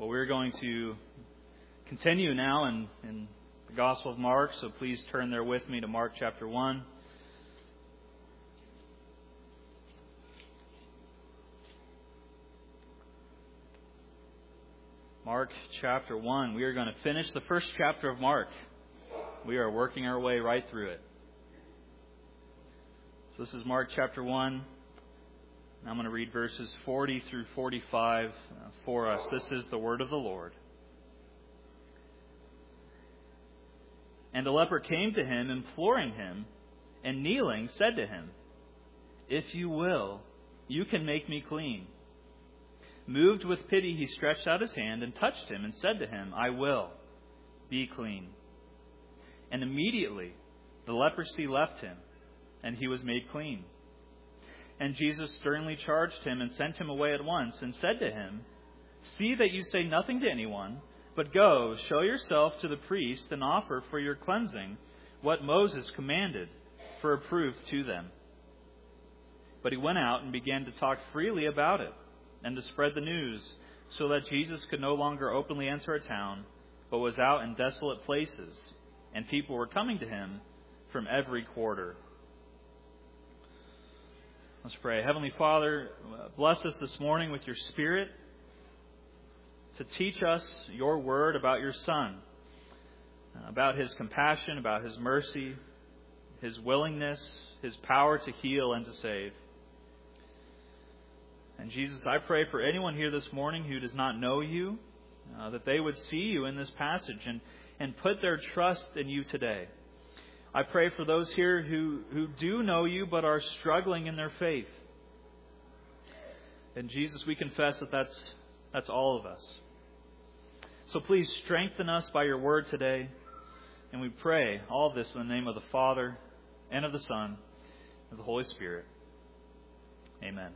Well, we're going to continue now in the Gospel of Mark, so please turn there with me to Mark chapter 1. Mark chapter 1. We are going to finish the first chapter of Mark. We are working our way right through it. So this is Mark chapter 1. I'm going to read verses 40 through 45 for us. This is the word of the Lord. And a leper came to him, imploring him, and kneeling said to him, "If you will, you can make me clean." Moved with pity, he stretched out his hand and touched him and said to him, "I will, be clean." And immediately the leprosy left him, and he was made clean. And Jesus sternly charged him and sent him away at once and said to him, "See that you say nothing to anyone, but go, show yourself to the priest and offer for your cleansing what Moses commanded for a proof to them." But he went out and began to talk freely about it and to spread the news, so that Jesus could no longer openly enter a town, but was out in desolate places, and people were coming to him from every quarter. Let's pray. Heavenly Father, bless us this morning with your Spirit to teach us your word about your Son, about his compassion, about his mercy, his willingness, his power to heal and to save. And Jesus, I pray for anyone here this morning who does not know you, that they would see you in this passage and put their trust in you today. I pray for those here who do know you but are struggling in their faith. And Jesus, we confess that that's all of us. So please strengthen us by your word today. And we pray all this in the name of the Father, and of the Son, and of the Holy Spirit. Amen.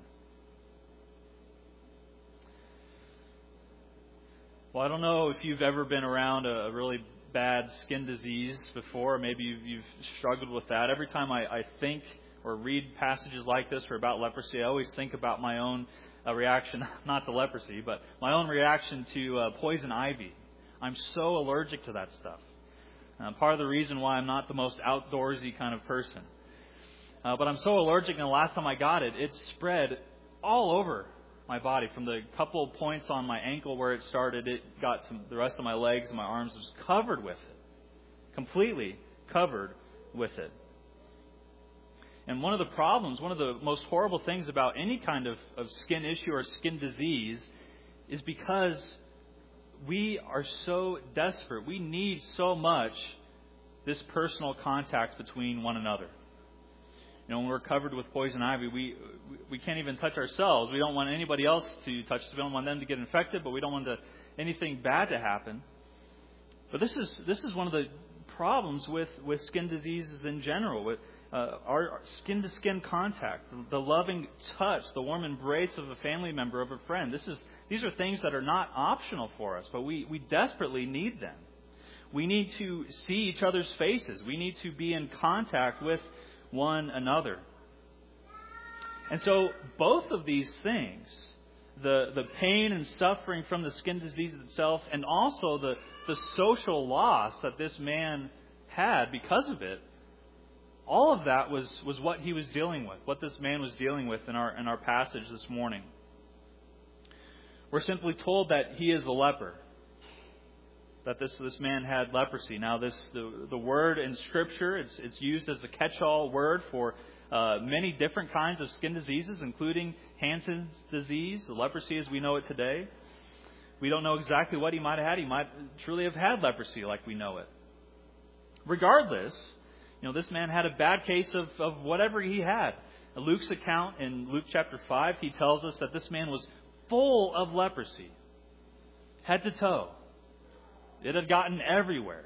Well, I don't know if you've ever been around a really bad skin disease before, or maybe you've struggled with that. Every time I think or read passages like this or about leprosy, I always think about my own reaction, not to leprosy, but my own reaction to poison ivy. I'm so allergic to that stuff. Part of the reason why I'm not the most outdoorsy kind of person. But I'm so allergic, and the last time I got it, it spread all over my body. From the couple of points on my ankle where it started, it got to the rest of my legs and my arms. Was covered with it. Completely covered with it. And one of the problems, one of the most horrible things about any kind of skin issue or skin disease is because we are so desperate. We need so much this personal contact between one another. You know, when we're covered with poison ivy, we can't even touch ourselves. We don't want anybody else to touch us. We don't want them to get infected, but we don't want anything bad to happen. But this is one of the problems with skin diseases in general, with our skin-to-skin contact, the loving touch, the warm embrace of a family member, of a friend. These are things that are not optional for us, but we desperately need them. We need to see each other's faces. We need to be in contact with one another. And so both of these things, the pain and suffering from the skin disease itself, and also the social loss that this man had because of it, all of that was what he was dealing with, what this man was dealing with in our passage this morning. We're simply told that he is a leper, that this man had leprosy. Now, the word in Scripture, it's used as a catch-all word for many different kinds of skin diseases, including Hansen's disease, the leprosy as we know it today. We don't know exactly what he might have had. He might truly have had leprosy like we know it. Regardless, this man had a bad case of whatever he had. Luke's account in Luke chapter 5, he tells us that this man was full of leprosy, head to toe. It had gotten everywhere.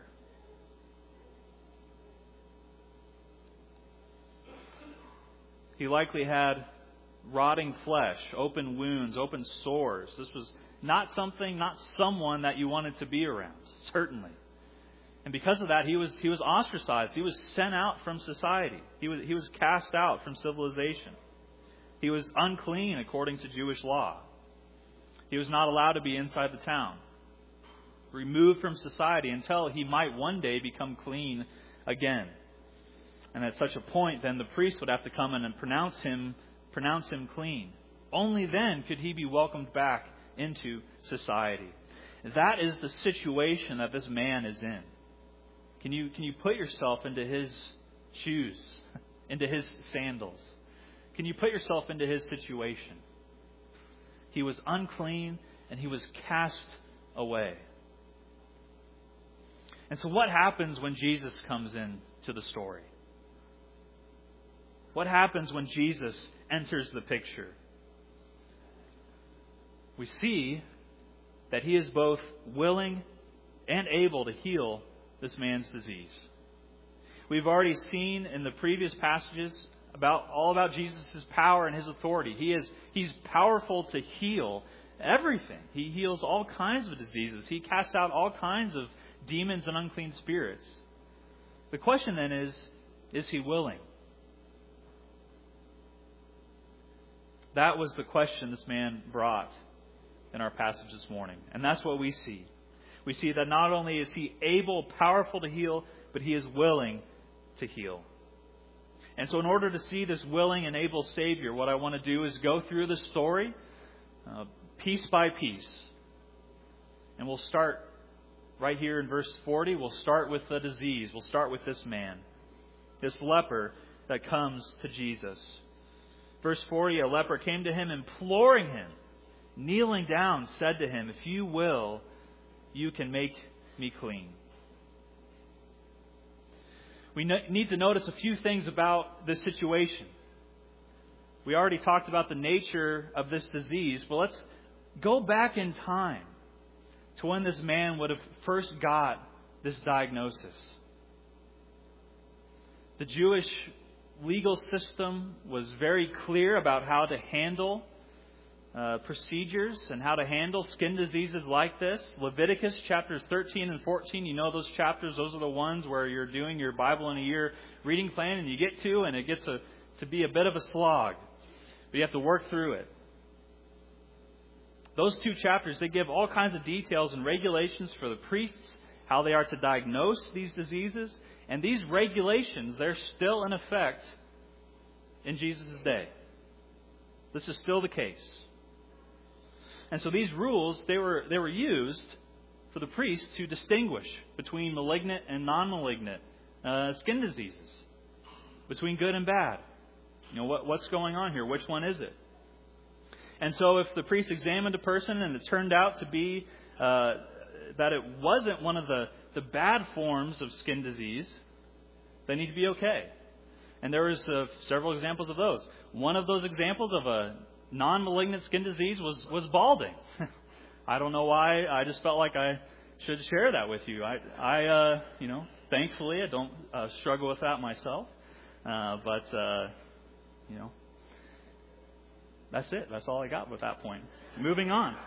He likely had rotting flesh, open wounds, open sores. This was not someone that you wanted to be around, certainly. And because of that, he was ostracized. He was sent out from society. He was cast out from civilization. He was unclean according to Jewish law. He was not allowed to be inside the town. removed from society until he might one day become clean again. And at such a point, then the priest would have to come in and pronounce him clean. Only then could he be welcomed back into society. That is the situation that this man is in. Can you put yourself into his shoes, into his sandals? Can you put yourself into his situation? He was unclean and he was cast away. And so what happens when Jesus comes into the story? What happens when Jesus enters the picture? We see that he is both willing and able to heal this man's disease. We've already seen in the previous passages all about Jesus' power and his authority. He's powerful to heal everything. He heals all kinds of diseases. He casts out all kinds of demons and unclean spirits. The question then is he willing? That was the question this man brought in our passage this morning. And that's what we see. We see that not only is he able, powerful to heal, but he is willing to heal. And so in order to see this willing and able Savior, what I want to do is go through the story piece by piece. And we'll start right here in verse 40. We'll start with the disease. We'll start with this man, this leper that comes to Jesus. Verse 40, a leper came to him, imploring him, kneeling down, said to him, "If you will, you can make me clean." We need to notice a few things about this situation. We already talked about the nature of this disease, but let's go back in time to when this man would have first got this diagnosis. The Jewish legal system was very clear about how to handle procedures and how to handle skin diseases like this. Leviticus chapters 13 and 14, you know those chapters. Those are the ones where you're doing your Bible in a year reading plan and you get to, and it gets to be a bit of a slog. But you have to work through it. Those two chapters, they give all kinds of details and regulations for the priests, how they are to diagnose these diseases. And these regulations, they're still in effect in Jesus' day. This is still the case. And so these rules, they were used for the priests to distinguish between malignant and non-malignant skin diseases, between good and bad. You know, what's going on here? Which one is it? And so if the priest examined a person and it turned out to be that it wasn't one of the bad forms of skin disease, they need to be okay. And there was several examples of those. One of those examples of a non-malignant skin disease was balding. I don't know why. I just felt like I should share that with you. I thankfully I don't struggle with that myself. But that's it. That's all I got with that point. Moving on.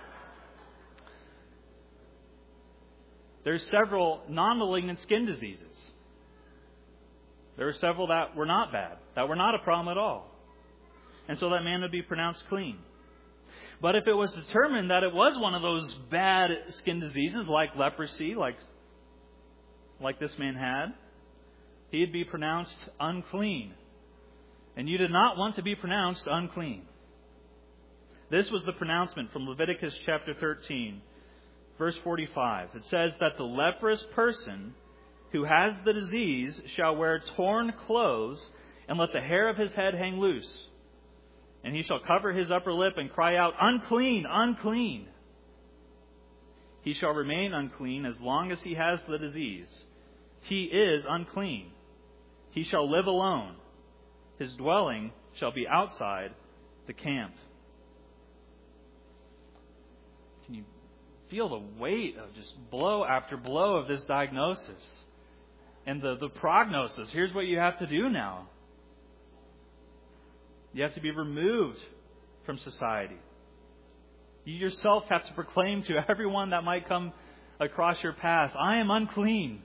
There's several non-malignant skin diseases. There are several that were not bad, that were not a problem at all. And so that man would be pronounced clean. But if it was determined that it was one of those bad skin diseases like leprosy, like this man had, he'd be pronounced unclean. And you did not want to be pronounced unclean. This was the pronouncement from Leviticus chapter 13, verse 45. It says that the leprous person who has the disease shall wear torn clothes and let the hair of his head hang loose. And he shall cover his upper lip and cry out, "Unclean, unclean." He shall remain unclean as long as he has the disease. He is unclean. He shall live alone. His dwelling shall be outside the camp. Can you feel the weight of just blow after blow of this diagnosis? And the prognosis. Here's what you have to do now. You have to be removed from society. You yourself have to proclaim to everyone that might come across your path, "I am unclean."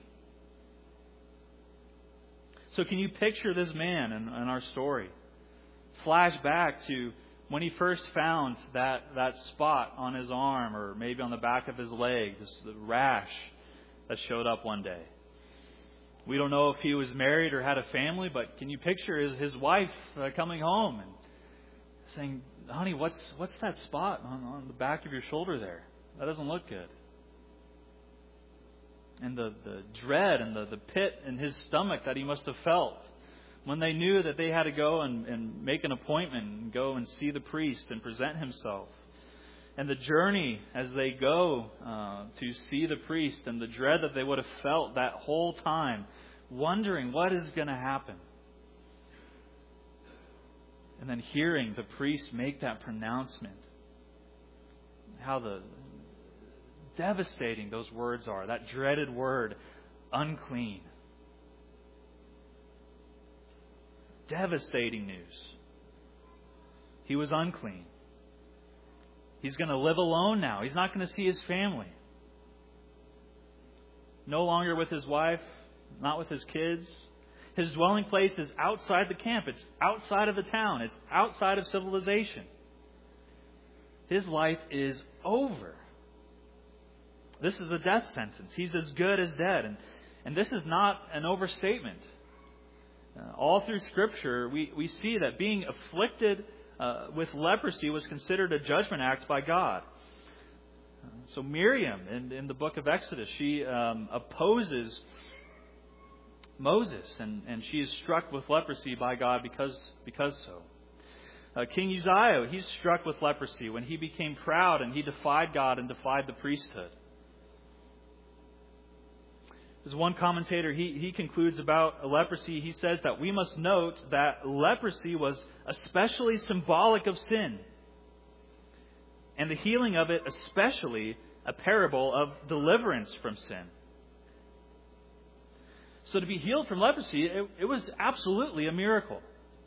So can you picture this man in our story? Flash back to when he first found that spot on his arm or maybe on the back of his leg, the rash that showed up one day. We don't know if he was married or had a family, but can you picture his wife coming home and saying, "Honey, what's that spot on the back of your shoulder there? That doesn't look good." And the dread and the pit in his stomach that he must have felt when they knew that they had to go and make an appointment and go and see the priest and present himself. And the journey as they go to see the priest, and the dread that they would have felt that whole time, wondering what is going to happen. And then hearing the priest make that pronouncement. How devastating those words are. That dreaded word, unclean. Devastating news. He was unclean. He's going to live alone now. He's not going to see his family. No longer with his wife, not with his kids. His dwelling place is outside the camp. It's outside of the town. It's outside of civilization. His life is over. This is a death sentence. He's as good as dead. And this is not an overstatement. All through Scripture, we see that being afflicted with leprosy was considered a judgment act by God. So Miriam, in the book of Exodus, she opposes Moses, and she is struck with leprosy by God because so. King Uzziah, he's struck with leprosy when he became proud and he defied God and defied the priesthood. As one commentator, he concludes about leprosy, he says that we must note that leprosy was especially symbolic of sin, and the healing of it especially a parable of deliverance from sin. So to be healed from leprosy, it was absolutely a miracle.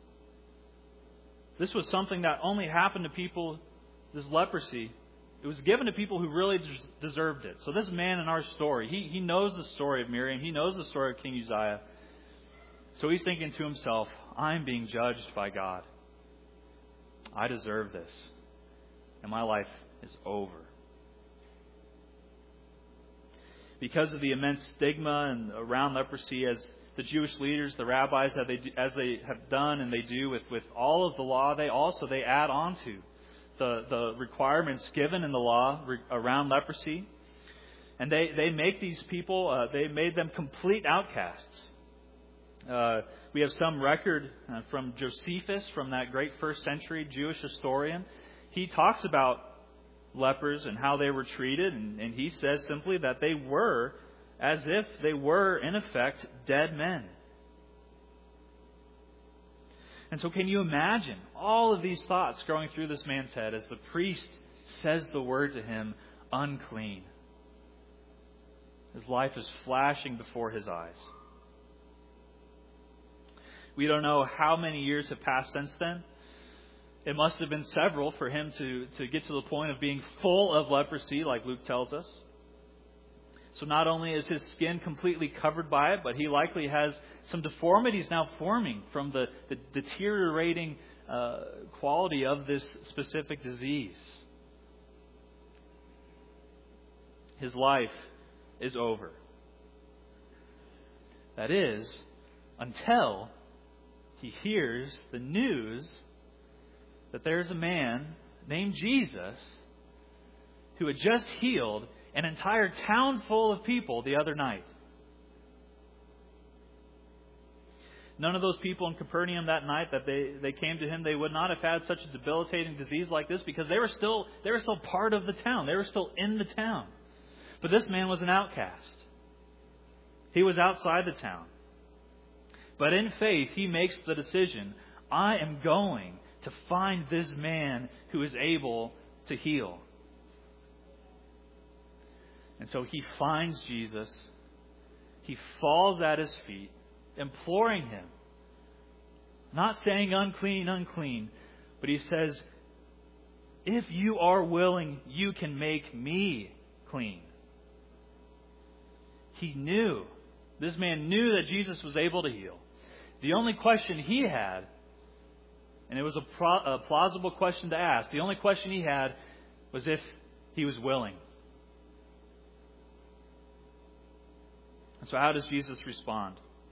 This was something that only happened to people, this leprosy. It was given to people who really deserved it. So this man in our story, he knows the story of Miriam. He knows the story of King Uzziah. So he's thinking to himself, I'm being judged by God. I deserve this. And my life is over. Because of the immense stigma and around leprosy, as the Jewish leaders, the rabbis, as they have done and they do with all of the law, they add on to the requirements given in the law around leprosy. And they make these people, they made them complete outcasts. We have some record from Josephus, from that great first century Jewish historian. He talks about lepers and how they were treated, and he says simply that they were as if they were, in effect, dead men. And so can you imagine all of these thoughts going through this man's head as the priest says the word to him, unclean? His life is flashing before his eyes. We don't know how many years have passed since then. It must have been several for him to get to the point of being full of leprosy, like Luke tells us. So not only is his skin completely covered by it, but he likely has some deformities now forming from the deteriorating quality of this specific disease. His life is over. That is, until he hears the news that there's a man named Jesus who had just healed an entire town full of people the other night. None of those people in Capernaum that night that they came to him, they would not have had such a debilitating disease like this because they were still part of the town. They were still in the town. But this man was an outcast. He was outside the town. But in faith, he makes the decision, I am going to find this man who is able to heal. And so he finds Jesus. He falls at his feet, imploring him. Not saying unclean, unclean, but he says, if you are willing, you can make me clean. He knew, this man knew that Jesus was able to heal. The only question he had And it was a plausible question to ask. The only question he had was if he was willing. And so how does Jesus respond?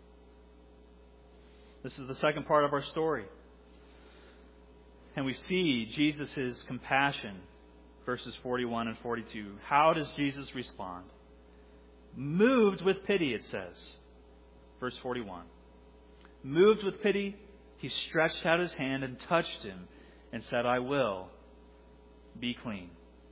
This is the second part of our story. And we see Jesus' compassion, verses 41 and 42. How does Jesus respond? Moved with pity, it says. Verse 41. Moved with pity, he stretched out his hand and touched him and said, I will be clean.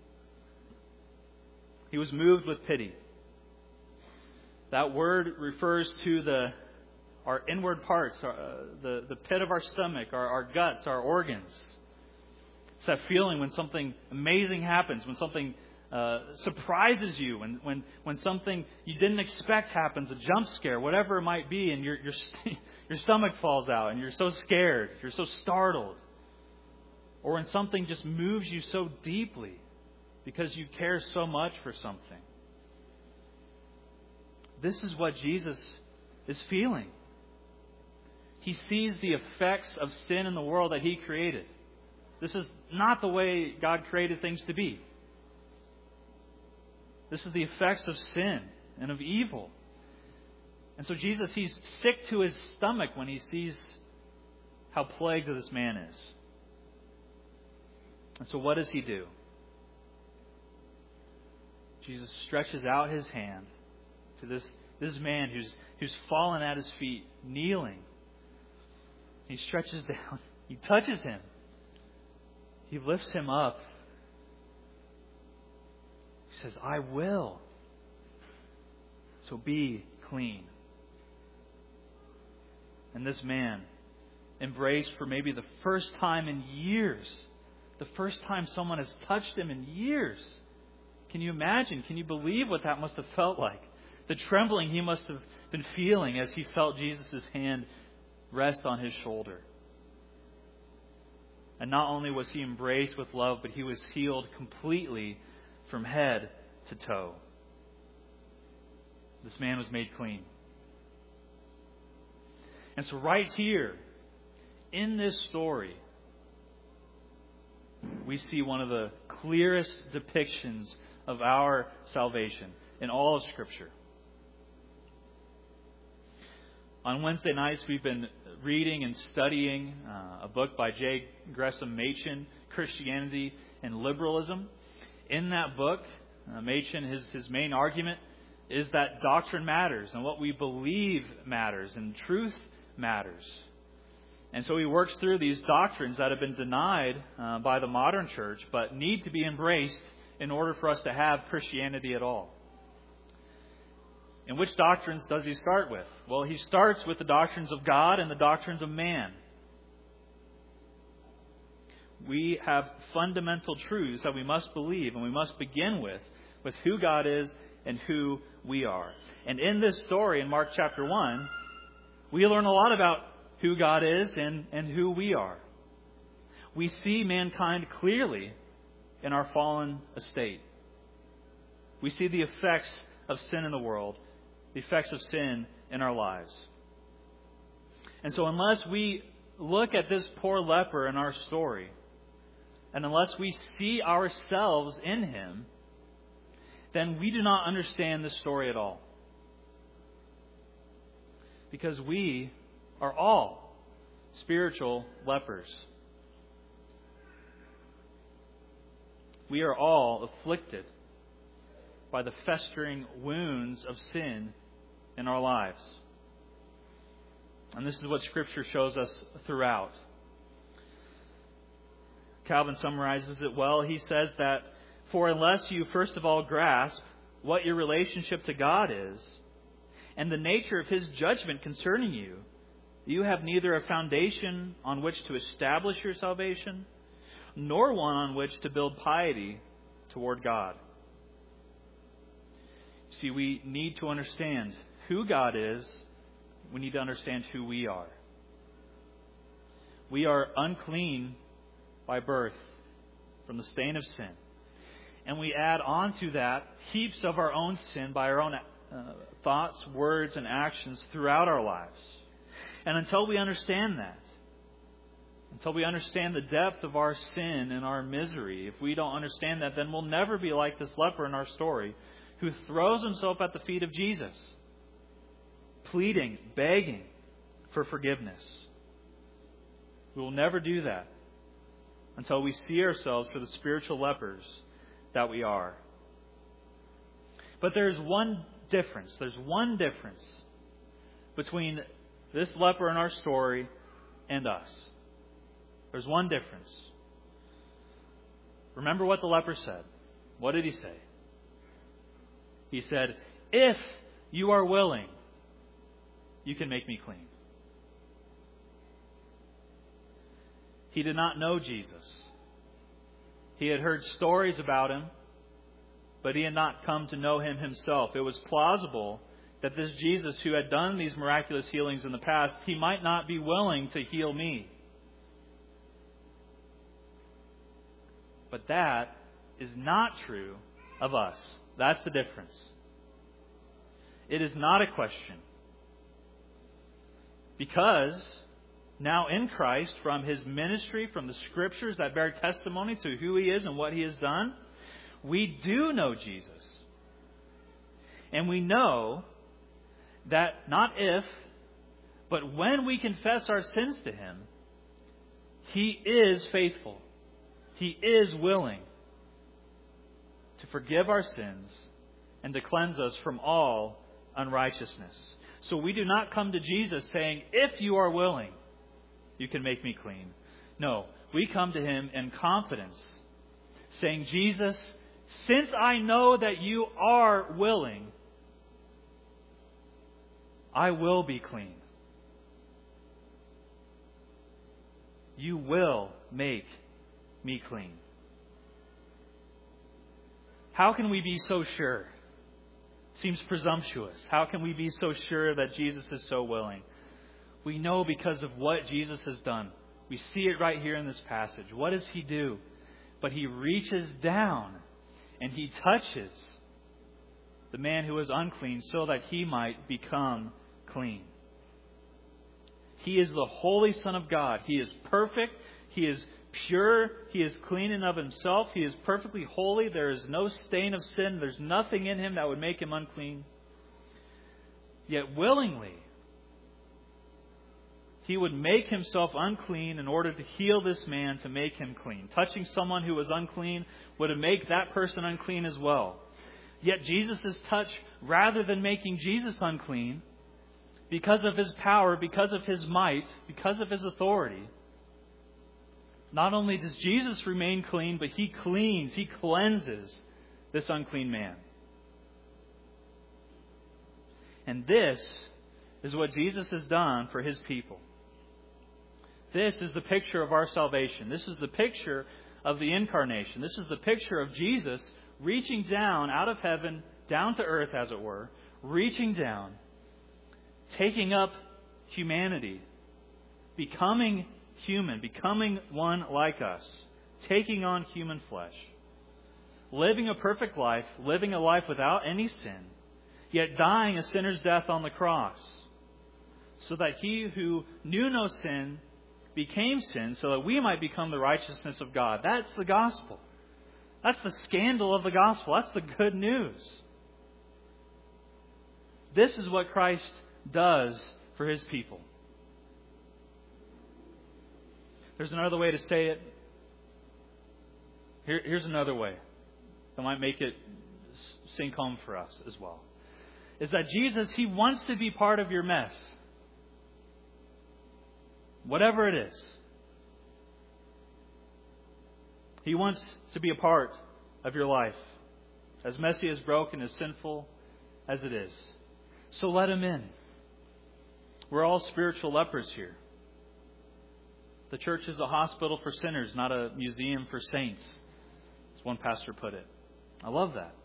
He was moved with pity. That word refers to our inward parts, the pit of our stomach, our guts, our organs. It's that feeling when something amazing happens, when something surprises you, when something you didn't expect happens, a jump scare, whatever it might be, and your stomach falls out and you're so scared, you're so startled. Or when something just moves you so deeply because you care so much for something. This is what Jesus is feeling. He sees the effects of sin in the world that He created. This is not the way God created things to be. This is the effects of sin and of evil. And so Jesus, He's sick to His stomach when He sees how plagued this man is. And so what does He do? Jesus stretches out His hand to this man who's fallen at His feet, kneeling. He stretches down. He touches him. He lifts him up. He says, I will. So be clean. And this man embraced for maybe the first time in years, the first time someone has touched him in years. Can you imagine? Can you believe what that must have felt like? The trembling he must have been feeling as he felt Jesus' hand rest on his shoulder. And not only was he embraced with love, but he was healed completely from head to toe. This man was made clean. And so right here, in this story, we see one of the clearest depictions of our salvation in all of Scripture. On Wednesday nights, we've been reading and studying a book by J. Gresham Machen, Christianity and Liberalism. In that book, Machen, his main argument is that doctrine matters and what we believe matters and truth matters. And so he works through these doctrines that have been denied by the modern church but need to be embraced in order for us to have Christianity at all. And which doctrines does he start with? Well, he starts with the doctrines of God and the doctrines of man. We have fundamental truths that we must believe, and we must begin with who God is and who we are. And in this story, in Mark chapter 1, we learn a lot about who God is and who we are. We see mankind clearly in our fallen estate. We see the effects of sin in the world, the effects of sin in our lives. And so unless we look at this poor leper in our story, and unless we see ourselves in him, then we do not understand this story at all. Because we are all spiritual lepers. We are all afflicted by the festering wounds of sin in our lives. And this is what Scripture shows us throughout. Calvin summarizes it well. He says that, for unless you first of all grasp what your relationship to God is, and the nature of His judgment concerning you, you have neither a foundation on which to establish your salvation, nor one on which to build piety toward God. See, we need to understand who God is. We need to understand who we are. We are unclean by birth from the stain of sin. And we add on to that heaps of our own sin by our own thoughts, words, and actions throughout our lives. And until we understand that, Until we understand the depth of our sin and our misery. If we don't understand that, then we'll never be like this leper in our story who throws himself at the feet of Jesus, pleading, begging for forgiveness. We will never do that until we see ourselves for the spiritual lepers that we are. But there's one difference. There's one difference between this leper in our story and us. There's one difference. Remember what the leper said. What did he say? He said, "If you are willing, you can make me clean." He did not know Jesus. He had heard stories about him, but he had not come to know him himself. It was plausible that this Jesus who had done these miraculous healings in the past, he might not be willing to heal me. But that is not true of us. That's the difference. It is not a question. Because now in Christ, from His ministry, from the Scriptures that bear testimony to who He is and what He has done, we do know Jesus. And we know that not if, but when we confess our sins to Him, He is faithful. He is willing to forgive our sins and to cleanse us from all unrighteousness. So we do not come to Jesus saying, "If you are willing, you can make me clean." No, we come to Him in confidence, saying, "Jesus, since I know that you are willing, I will be clean. You will make me clean." How can we be so sure? Seems presumptuous. How can we be so sure that Jesus is so willing? We know because of what Jesus has done. We see it right here in this passage. What does He do? But He reaches down and He touches the man who is unclean so that he might become clean. He is the Holy Son of God. He is perfect. He is pure. He is clean and of Himself. He is perfectly holy. There is no stain of sin. There's nothing in Him that would make Him unclean. Yet willingly, He would make Himself unclean in order to heal this man, to make him clean. Touching someone who was unclean would make that person unclean as well. Yet Jesus' touch, rather than making Jesus unclean, because of His power, because of His might, because of His authority, not only does Jesus remain clean, but He cleans, He cleanses this unclean man. And this is what Jesus has done for His people. This is the picture of our salvation. This is the picture of the incarnation. This is the picture of Jesus reaching down out of heaven, down to earth, as it were, reaching down, taking up humanity, becoming human, becoming one like us, taking on human flesh, living a perfect life, living a life without any sin, yet dying a sinner's death on the cross, so that He who knew no sin became sin, so that we might become the righteousness of God. That's the gospel. That's the scandal of the gospel. That's the good news. This is what Christ does for His people. There's another way to say it. Here's another way that might make it sink home for us as well. Is that Jesus, He wants to be part of your mess. Whatever it is. He wants to be a part of your life. As messy, as broken, as sinful as it is. So let Him in. We're all spiritual lepers here. The church is a hospital for sinners, not a museum for saints, as one pastor put it. I love that.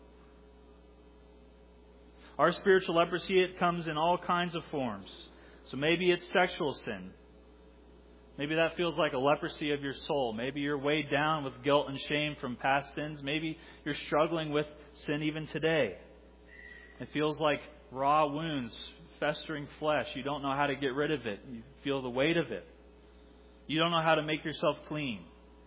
Our spiritual leprosy, it comes in all kinds of forms. So maybe it's sexual sin. Maybe that feels like a leprosy of your soul. Maybe you're weighed down with guilt and shame from past sins. Maybe you're struggling with sin even today. It feels like raw wounds, festering flesh. You don't know how to get rid of it. You feel the weight of it. You don't know how to make yourself clean.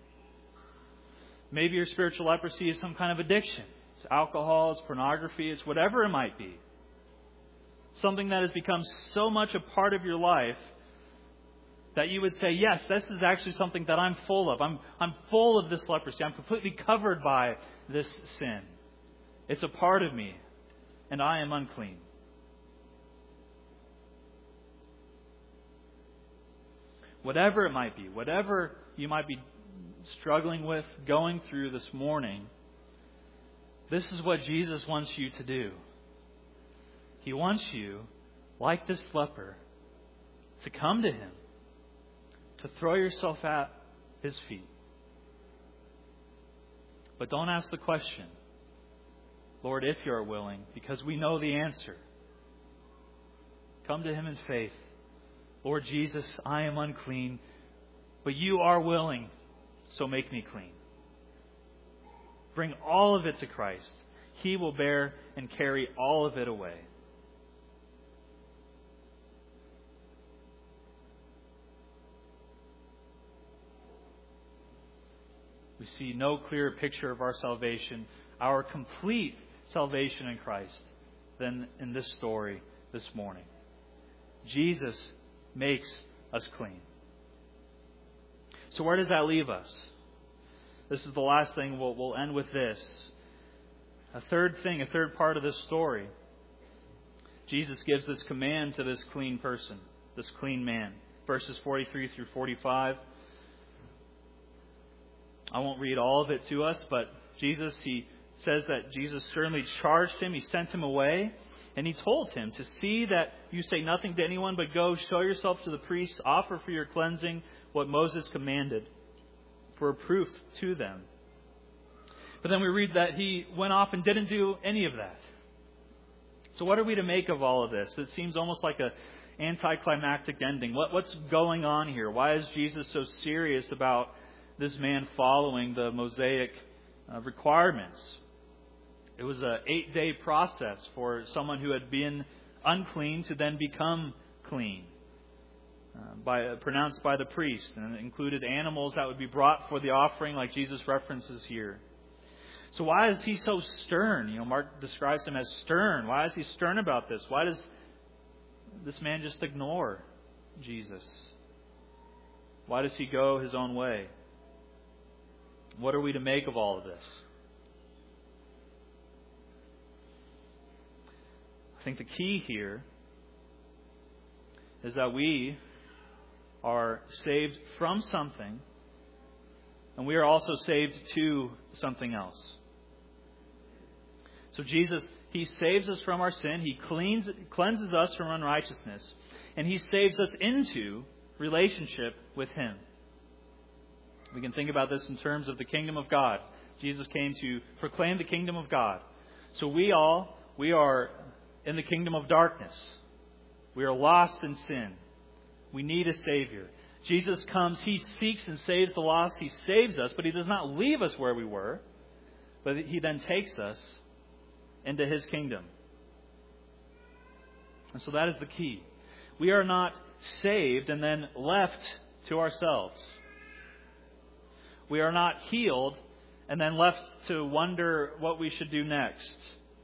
Maybe your spiritual leprosy is some kind of addiction. It's alcohol, it's pornography, it's whatever it might be. Something that has become so much a part of your life that you would say, yes, this is actually something that I'm full of. I'm full of this leprosy. I'm completely covered by this sin. It's a part of me, and I am unclean. Whatever it might be, whatever you might be struggling with, going through this morning, this is what Jesus wants you to do. He wants you, like this leper, to come to Him, to throw yourself at His feet. But don't ask the question, Lord, if you are willing, because we know the answer. Come to Him in faith. Lord Jesus, I am unclean, but you are willing, so make me clean. Bring all of it to Christ. He will bear and carry all of it away. We see no clearer picture of our salvation, our complete salvation in Christ, than in this story this morning. Jesus makes us clean. So where does that leave us? This is the last thing. We'll end with this. A third part of this story. Jesus gives this command to this clean person, this clean man. Verses 43 through 45. I won't read all of it to us, but He says that Jesus certainly charged him. He sent him away. And He told him to see that you say nothing to anyone, but go, show yourself to the priests, offer for your cleansing what Moses commanded, for a proof to them. But then we read that he went off and didn't do any of that. So what are we to make of all of this? It seems almost like an anticlimactic ending. What's going on here? Why is Jesus so serious about this man following the Mosaic requirements? It was an 8-day process for someone who had been unclean to then become clean, pronounced by the priest, and it included animals that would be brought for the offering, like Jesus references here. So why is He so stern? Mark describes Him as stern. Why is He stern about this? Why does this man just ignore Jesus? Why does he go his own way? What are we to make of all of this? I think the key here is that we are saved from something, and we are also saved to something else. So Jesus, He saves us from our sin. He cleanses us from unrighteousness. And He saves us into relationship with Him. We can think about this in terms of the kingdom of God. Jesus came to proclaim the kingdom of God. So we are in the kingdom of darkness. We are lost in sin. We need a Savior. Jesus comes, He seeks and saves the lost. He saves us, but He does not leave us where we were, but He then takes us into His kingdom. And so that is the key. We are not saved and then left to ourselves. We are not healed and then left to wonder what we should do next.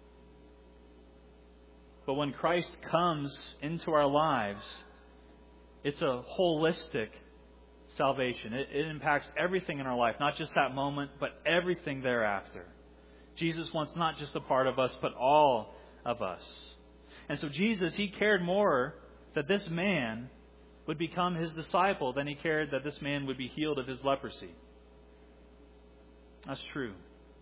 But when Christ comes into our lives, it's a holistic salvation. It impacts everything in our life, not just that moment, but everything thereafter. Jesus wants not just a part of us, but all of us. And so Jesus, He cared more that this man would become His disciple than He cared that this man would be healed of his leprosy. That's true.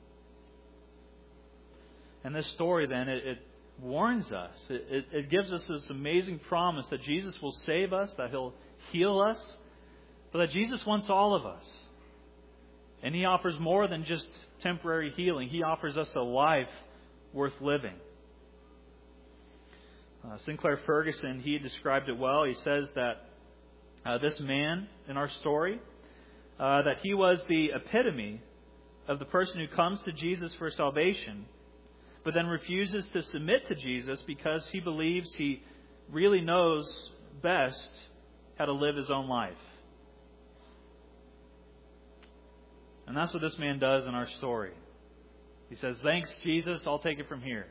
And this story then, it warns us. It gives us this amazing promise that Jesus will save us, that He'll heal us, but that Jesus wants all of us. And He offers more than just temporary healing. He offers us a life worth living. Sinclair Ferguson, he described it well. He says that this man in our story, that he was the epitome of the person who comes to Jesus for salvation, but then refuses to submit to Jesus because he believes he really knows best how to live his own life. And that's what this man does in our story. He says, "Thanks, Jesus, I'll take it from here."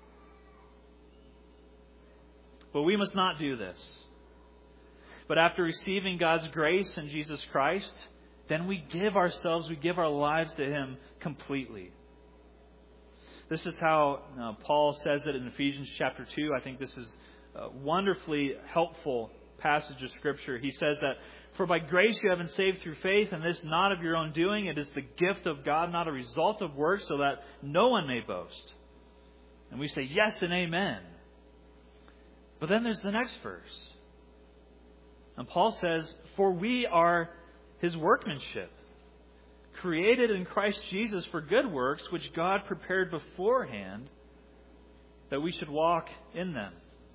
But we must not do this. But after receiving God's grace in Jesus Christ, then we give our lives to Him completely. This is how Paul says it in Ephesians chapter 2. I think this is a wonderfully helpful passage of Scripture. He says that, "For by grace you have been saved through faith, and this not of your own doing. It is the gift of God, not a result of works, so that no one may boast." And we say yes and amen. But then there's the next verse. And Paul says, "For we are His workmanship, created in Christ Jesus for good works, which God prepared beforehand that we should walk in them."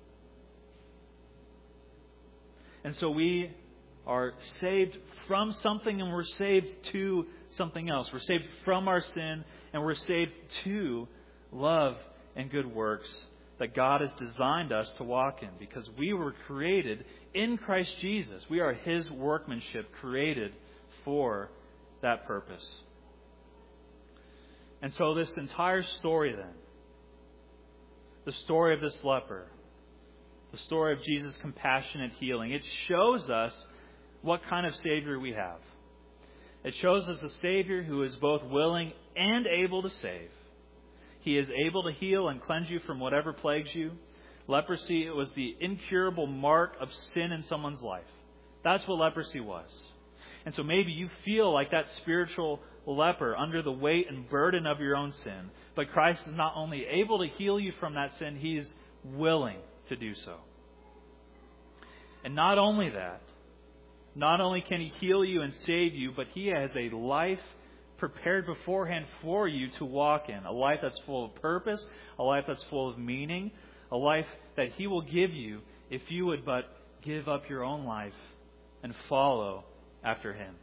And so we are saved from something and we're saved to something else. We're saved from our sin and we're saved to love and good works that God has designed us to walk in, because we were created in Christ Jesus. We are His workmanship, created for that purpose. And so this entire story then, the story of this leper, the story of Jesus' compassionate healing, it shows us what kind of Savior we have. It shows us a Savior who is both willing and able to save. He is able to heal and cleanse you from whatever plagues you. Leprosy, it was the incurable mark of sin in someone's life. That's what leprosy was. And so maybe you feel like that spiritual leper under the weight and burden of your own sin. But Christ is not only able to heal you from that sin, He is willing to do so. And not only that, not only can He heal you and save you, but He has a life prepared beforehand for you to walk in. A life that's full of purpose, a life that's full of meaning, a life that He will give you if you would but give up your own life and follow after Him.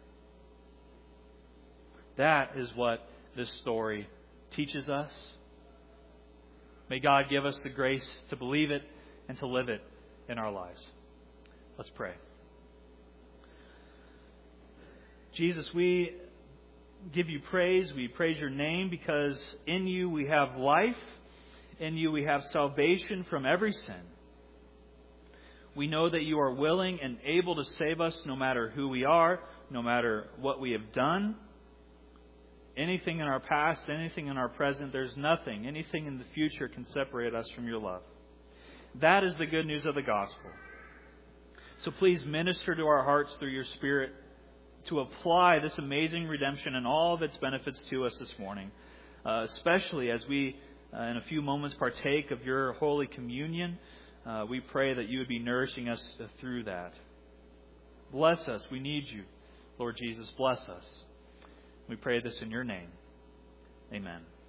That is what this story teaches us. May God give us the grace to believe it and to live it in our lives. Let's pray. Jesus, we give you praise. We praise your name because in you we have life. In you we have salvation from every sin. We know that you are willing and able to save us no matter who we are, no matter what we have done. Anything in our past, anything in our present, there's nothing, anything in the future can separate us from your love. That is the good news of the gospel. So please minister to our hearts through your Spirit to apply this amazing redemption and all of its benefits to us this morning, especially as we, in a few moments, partake of your Holy Communion. We pray that you would be nourishing us through that. Bless us. We need you, Lord Jesus. Bless us. We pray this in your name. Amen.